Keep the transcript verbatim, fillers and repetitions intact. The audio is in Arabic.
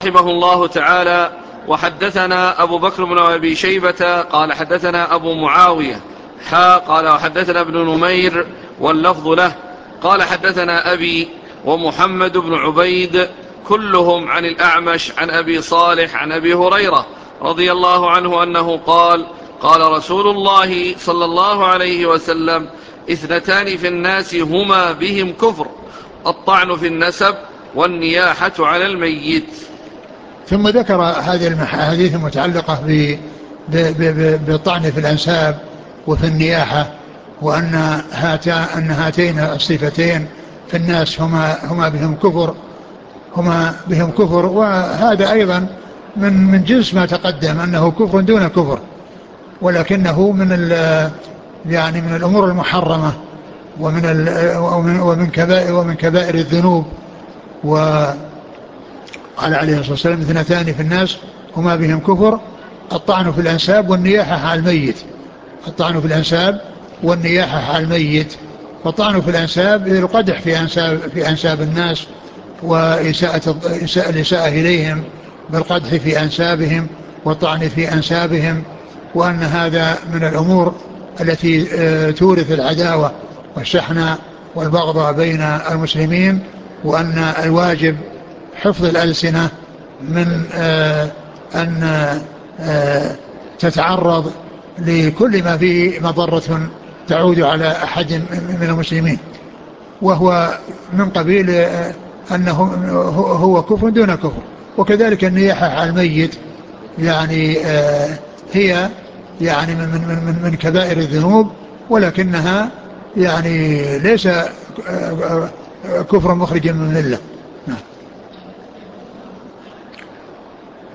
رحمه الله تعالى. وحدثنا أبو بكر بن أبي شيبة قال حدثنا أبو معاوية حا قال وحدثنا ابن نمير واللفظ له قال حدثنا أبي ومحمد بن عبيد كلهم عن الأعمش عن أبي صالح عن أبي هريرة رضي الله عنه أنه قال قال رسول الله صلى الله عليه وسلم: اثنتان في الناس هما بهم كفر، الطعن في النسب والنياحة على الميت. ثم ذكر هذه الحديث المتعلقة بالطعن في الأنساب وفي النياحة، وأن هاتا أن هاتين الصفتين في الناس هما هما بهم كفر هما بهم كفر وهذا أيضا من من جنس ما تقدم أنه كفر دون كفر، ولكنه من يعني من الأمور المحرمة ومن ومن كبائر ومن كبائر الذنوب. وقال عليه الصلاة والسلام: اثنتان في الناس هما بهم كفر، الطعن في الأنساب والنياحة على الميت. الطعن في الأنساب والنياحة على الميت. فالطعن في الأنساب القدح في أنساب في أنساب الناس وإساءة الإساءة إليهم بالقدح في أنسابهم والطعن في أنسابهم، وأن هذا من الأمور التي تورث العداوة والشحنة والبغضاء بين المسلمين، وأن الواجب حفظ الألسنة من أن تتعرض لكل ما فيه مضرة تعود على أحد من المسلمين، وهو من قبيل أنه هو كفر دون كفر. وكذلك النياحة على الميت يعني هي يعني من, من, من, من كبائر الذنوب، ولكنها يعني ليس كفر مخرج من الملة.